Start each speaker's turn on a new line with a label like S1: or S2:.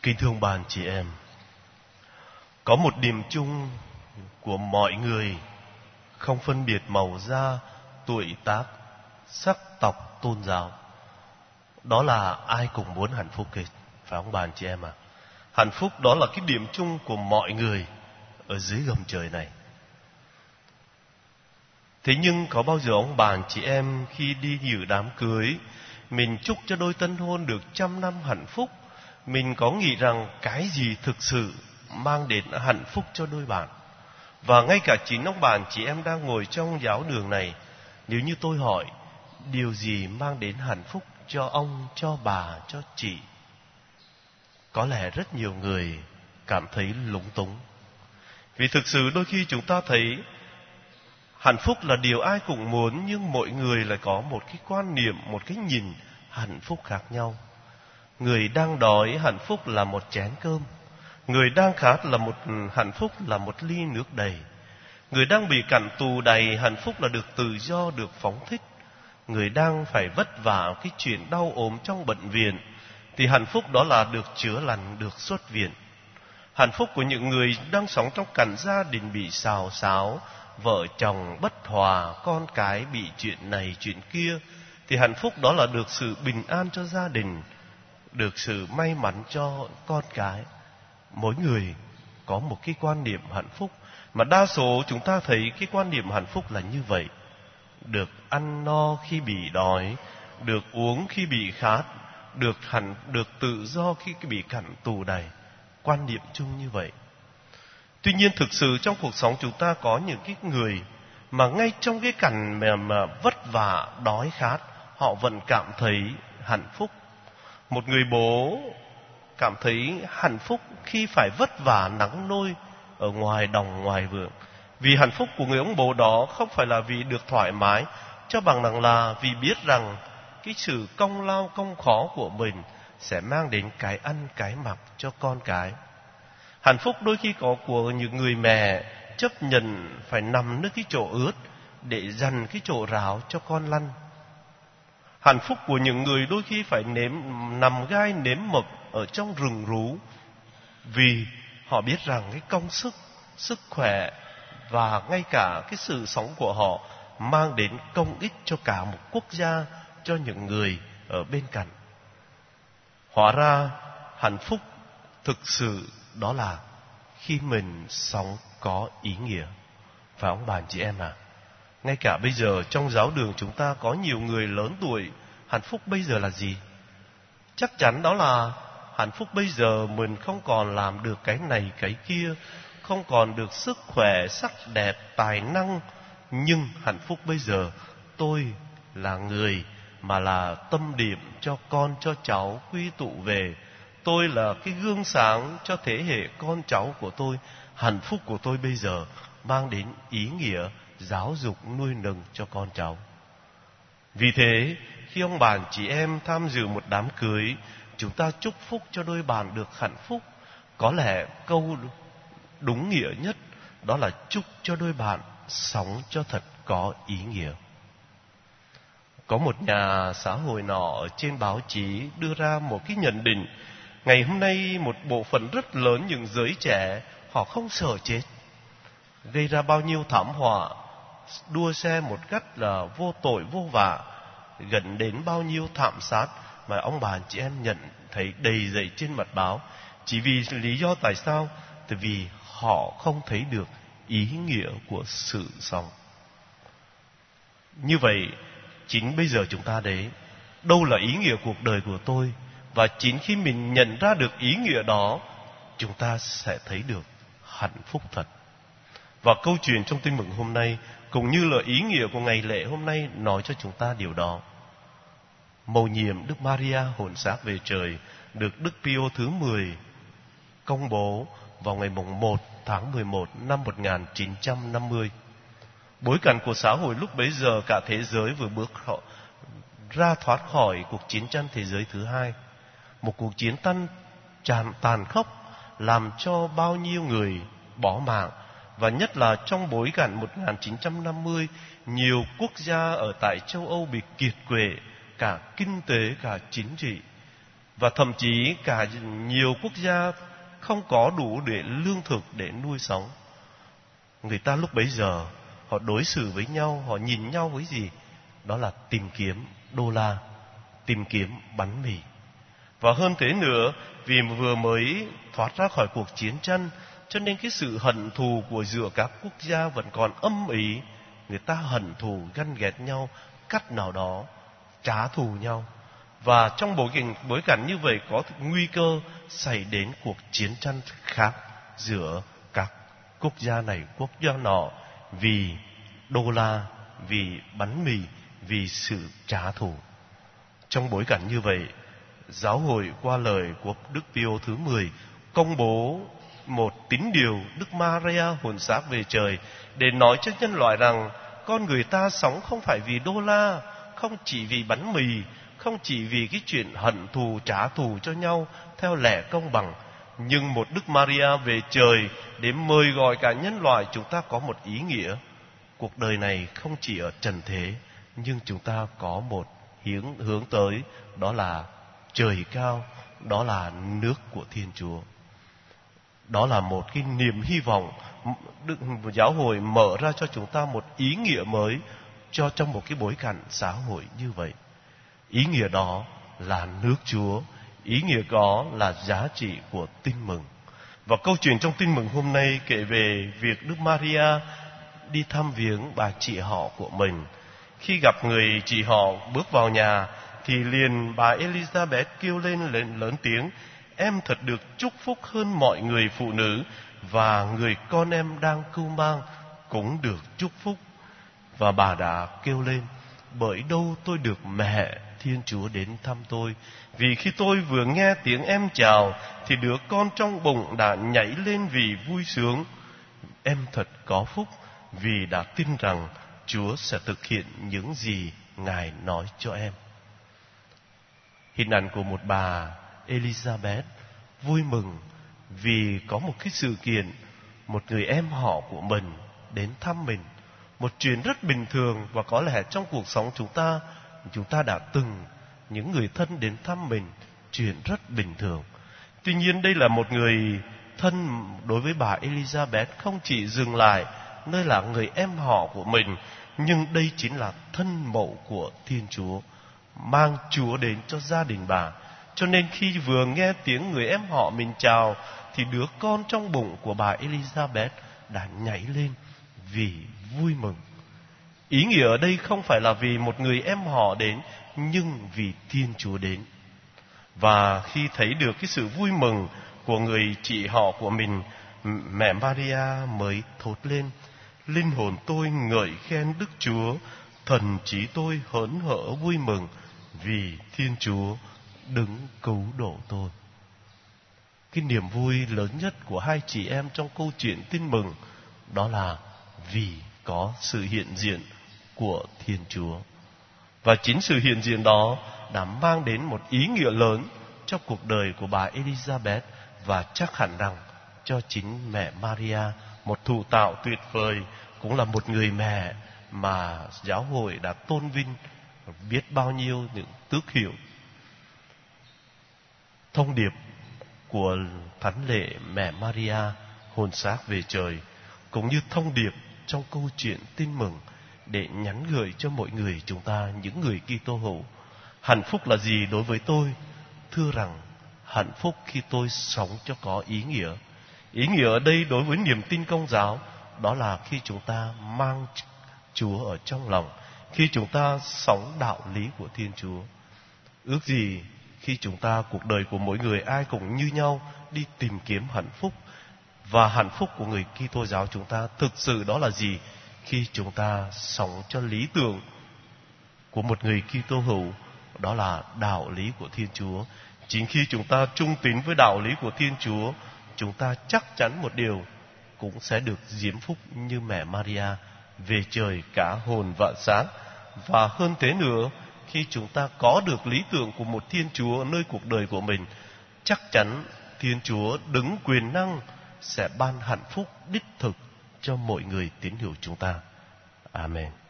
S1: Kính thưa ông bà anh chị em, có một điểm chung của mọi người, không phân biệt màu da, tuổi tác, sắc tộc, tôn giáo. Đó là ai cũng muốn hạnh phúc hết, phải ông bà anh chị em à? Hạnh phúc đó là cái điểm chung của mọi người ở dưới gầm trời này. Thế nhưng có bao giờ ông bà anh chị em khi đi dự đám cưới, mình chúc cho đôi tân hôn được 100 năm hạnh phúc, mình có nghĩ rằng cái gì thực sự mang đến hạnh phúc cho đôi bạn? Và ngay cả chính ông bà anh chị em đang ngồi trong giáo đường này, nếu như tôi hỏi điều gì mang đến hạnh phúc cho ông, cho bà, cho chị, có lẽ rất nhiều người cảm thấy lúng túng. Vì thực sự đôi khi chúng ta thấy hạnh phúc là điều ai cũng muốn, nhưng mỗi người lại có một cái quan niệm, một cái nhìn hạnh phúc khác nhau. Người đang đói hạnh phúc là một chén cơm, người đang khát là một hạnh phúc là một ly nước đầy, người đang bị cặn tù đầy hạnh phúc là được tự do, được phóng thích, người đang phải vất vả cái chuyện đau ốm trong bệnh viện thì hạnh phúc đó là được chữa lành, được xuất viện. Hạnh phúc của những người đang sống trong cảnh gia đình bị xào xáo, vợ chồng bất hòa, con cái bị chuyện này chuyện kia, thì hạnh phúc đó là được sự bình an cho gia đình, được sự may mắn cho con cái. Mỗi người có một cái quan niệm hạnh phúc, mà đa số chúng ta thấy cái quan niệm hạnh phúc là như vậy: được ăn no khi bị đói, được uống khi bị khát, được tự do khi bị cặn tù đầy. Quan niệm chung như vậy. Tuy nhiên thực sự trong cuộc sống chúng ta có những cái người mà ngay trong cái cảnh mà vất vả, đói khát, họ vẫn cảm thấy hạnh phúc. Một người bố cảm thấy hạnh phúc khi phải vất vả nắng nôi ở ngoài đồng ngoài vườn. Vì hạnh phúc của người ông bố đó không phải là vì được thoải mái, cho bằng rằng là vì biết rằng cái sự công lao công khó của mình sẽ mang đến cái ăn cái mặc cho con cái. Hạnh phúc đôi khi có của những người mẹ chấp nhận phải nằm nơi cái chỗ ướt để dành cái chỗ ráo cho con lăn. Hạnh phúc của những người đôi khi phải nằm gai nếm mật ở trong rừng rú, vì họ biết rằng cái công sức, sức khỏe và ngay cả cái sự sống của họ mang đến công ích cho cả một quốc gia, cho những người ở bên cạnh. Hóa ra hạnh phúc thực sự đó là khi mình sống có ý nghĩa. Phải ông bà chị em à? Ngay cả bây giờ trong giáo đường chúng ta có nhiều người lớn tuổi. Hạnh phúc bây giờ là gì? Chắc chắn đó là hạnh phúc bây giờ mình không còn làm được cái này cái kia, không còn được sức khỏe, sắc đẹp, tài năng. Nhưng hạnh phúc bây giờ tôi là người mà là tâm điểm cho con cho cháu quy tụ về. Tôi là cái gương sáng cho thế hệ con cháu của tôi. Hạnh phúc của tôi bây giờ mang đến ý nghĩa giáo dục nuôi nấng cho con cháu. Vì thế khi ông bà chị em tham dự một đám cưới, chúng ta chúc phúc cho đôi bạn được hạnh phúc. Có lẽ câu đúng nghĩa nhất đó là chúc cho đôi bạn sống cho thật có ý nghĩa. Có một nhà xã hội nọ ở trên báo chí đưa ra một cái nhận định: ngày hôm nay một bộ phận rất lớn những giới trẻ họ không sợ chết, gây ra bao nhiêu thảm họa, đua xe một cách là vô tội vô vạ, gần đến bao nhiêu thảm sát mà ông bà chị em nhận thấy đầy dẫy trên mặt báo. Chỉ vì lý do tại sao? Tại vì họ không thấy được ý nghĩa của sự sống. Như vậy chính bây giờ chúng ta đấy, đâu là ý nghĩa cuộc đời của tôi? Và chính khi mình nhận ra được ý nghĩa đó, chúng ta sẽ thấy được hạnh phúc thật. Và câu chuyện trong Tin Mừng hôm nay cũng như là ý nghĩa của ngày lễ hôm nay nói cho chúng ta điều đó. Mầu nhiệm Đức Maria hồn xác về trời được Đức Pio thứ 10 công bố vào ngày 1 tháng 11 năm 1950. Bối cảnh của xã hội lúc bấy giờ, cả thế giới vừa bước ra thoát khỏi cuộc chiến tranh thế giới thứ hai. Một cuộc chiến tàn khốc làm cho bao nhiêu người bỏ mạng. Và nhất là trong bối cảnh 1950, nhiều quốc gia ở tại châu Âu bị kiệt quệ, cả kinh tế, cả chính trị. Và thậm chí cả nhiều quốc gia không có đủ để lương thực để nuôi sống. Người ta lúc bấy giờ họ đối xử với nhau, họ nhìn nhau với gì? Đó là tìm kiếm đô la, tìm kiếm bánh mì. Và hơn thế nữa, vì vừa mới thoát ra khỏi cuộc chiến tranh, cho nên cái sự hận thù của giữa các quốc gia vẫn còn âm ỉ. Người ta hận thù, ganh ghét nhau, cách nào đó trả thù nhau. Và trong bối cảnh như vậy có nguy cơ xảy đến cuộc chiến tranh khác giữa các quốc gia này, quốc gia nọ, vì đô la, vì bánh mì, vì sự trả thù. Trong bối cảnh như vậy, giáo hội qua lời của Đức Pio thứ 10 công bố một tín điều Đức Maria hồn xác về trời để nói cho nhân loại rằng con người ta sống không phải vì đô la, không chỉ vì bánh mì, không chỉ vì cái chuyện hận thù trả thù cho nhau theo lẽ công bằng, nhưng một Đức Maria về trời để mời gọi cả nhân loại. Chúng ta có một ý nghĩa, cuộc đời này không chỉ ở trần thế, nhưng chúng ta có một hướng tới, đó là trời cao, đó là nước của Thiên Chúa. Đó là một cái niềm hy vọng. Giáo hội mở ra cho chúng ta một ý nghĩa mới cho trong một cái bối cảnh xã hội như vậy. Ý nghĩa đó là nước Chúa, ý nghĩa đó là giá trị của tin mừng. Và câu chuyện trong tin mừng hôm nay kể về việc Đức Maria đi thăm viếng bà chị họ của mình. Khi gặp người chị họ bước vào nhà thì liền bà Elizabeth kêu lên lớn tiếng: "Em thật được chúc phúc hơn mọi người phụ nữ, và người con em đang cưu mang cũng được chúc phúc." Và bà đã kêu lên: "Bởi đâu tôi được mẹ Thiên Chúa đến thăm tôi, vì khi tôi vừa nghe tiếng em chào thì đứa con trong bụng đã nhảy lên vì vui sướng. Em thật có phúc vì đã tin rằng Chúa sẽ thực hiện những gì Ngài nói cho em." Hình ảnh của một bà Elizabeth vui mừng vì có một cái sự kiện, một người em họ của mình đến thăm mình. Một chuyện rất bình thường, và có lẽ trong cuộc sống chúng ta đã từng những người thân đến thăm mình, chuyện rất bình thường. Tuy nhiên đây là một người thân đối với bà Elizabeth, không chỉ dừng lại nơi là người em họ của mình, nhưng đây chính là thân mẫu của Thiên Chúa, mang Chúa đến cho gia đình bà. Cho nên khi vừa nghe tiếng người em họ mình chào thì đứa con trong bụng của bà Elizabeth đã nhảy lên vì vui mừng. Ý nghĩa ở đây không phải là vì một người em họ đến, nhưng vì Thiên Chúa đến. Và khi thấy được cái sự vui mừng của người chị họ của mình, mẹ Maria mới thốt lên: "Linh hồn tôi ngợi khen Đức Chúa, thần trí tôi hớn hở vui mừng, vì Thiên Chúa đứng cứu độ tôi." Cái niềm vui lớn nhất của hai chị em trong câu chuyện tin mừng đó là vì có sự hiện diện của Thiên Chúa. Và chính sự hiện diện đó đã mang đến một ý nghĩa lớn cho cuộc đời của bà Elizabeth, và chắc hẳn rằng cho chính mẹ Maria, một thụ tạo tuyệt vời, cũng là một người mẹ mà giáo hội đã tôn vinh biết bao nhiêu những tước hiệu. Thông điệp của thánh lễ mẹ Maria hồn xác về trời cũng như thông điệp trong câu chuyện tin mừng để nhắn gửi cho mọi người chúng ta, những người Kitô hữu. Hạnh phúc là gì đối với tôi? Thưa rằng hạnh phúc khi tôi sống cho có ý nghĩa. Ý nghĩa ở đây đối với niềm tin Công giáo đó là khi chúng ta mang Chúa ở trong lòng, khi chúng ta sống đạo lý của Thiên Chúa. Ước gì khi chúng ta, cuộc đời của mỗi người ai cũng như nhau, đi tìm kiếm hạnh phúc. Và hạnh phúc của người Kitô giáo chúng ta thực sự đó là gì? Khi chúng ta sống cho lý tưởng của một người Kitô hữu, đó là đạo lý của Thiên Chúa. Chính khi chúng ta trung tín với đạo lý của Thiên Chúa, chúng ta chắc chắn một điều, cũng sẽ được diễm phúc như mẹ Maria, về trời cả hồn và xác. Và hơn thế nữa, khi chúng ta có được lý tưởng của một Thiên Chúa nơi cuộc đời của mình, chắc chắn Thiên Chúa đứng quyền năng sẽ ban hạnh phúc đích thực cho mọi người tín hữu chúng ta. Amen.